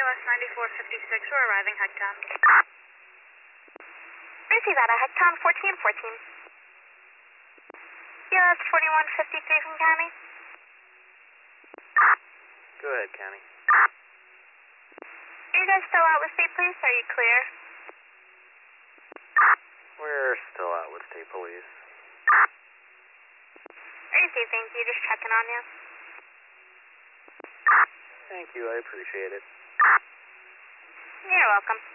BLS 9456, we're arriving Hegtown. Receive that, Hegtown 1414. BLS 4153 from County. Go ahead, County. Are you guys still out with state police? Are you clear? We're still out with state police. Receive, thank you. Just checking on you. Thank you, I appreciate it. You're welcome.